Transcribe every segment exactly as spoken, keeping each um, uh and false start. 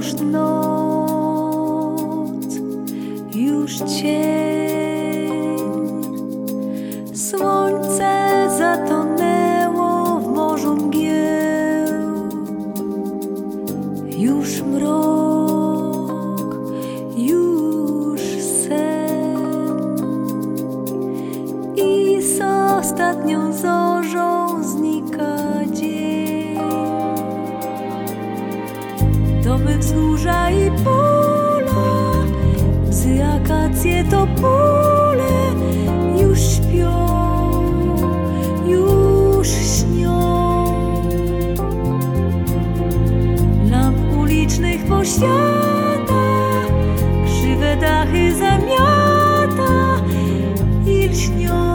już noc, już cień. Słońce zatonęło w morzu mgieł. Już mrok, już sen. I z ostatnią zorzą znika dzień. Domy, wzgórza i pola, psy, akacje, topole już śpią, już śnią. Lamp ulicznych poświata, krzywe dachy zamiata i lśnią.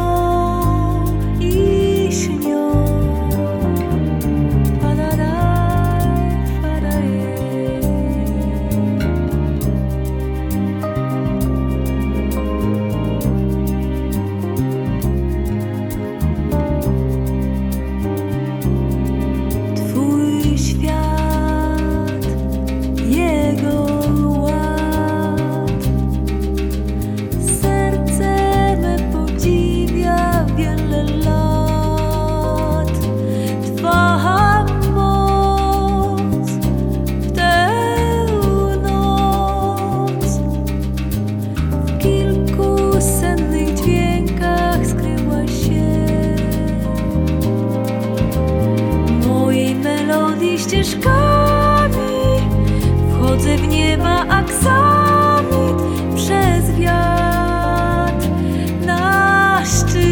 Ścieżkami wchodzę w nieba aksamit przez wiatr na szczyt.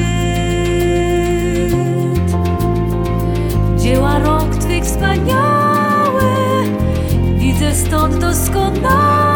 Dzieła rąk Twych wspaniałe widzę stąd doskonale.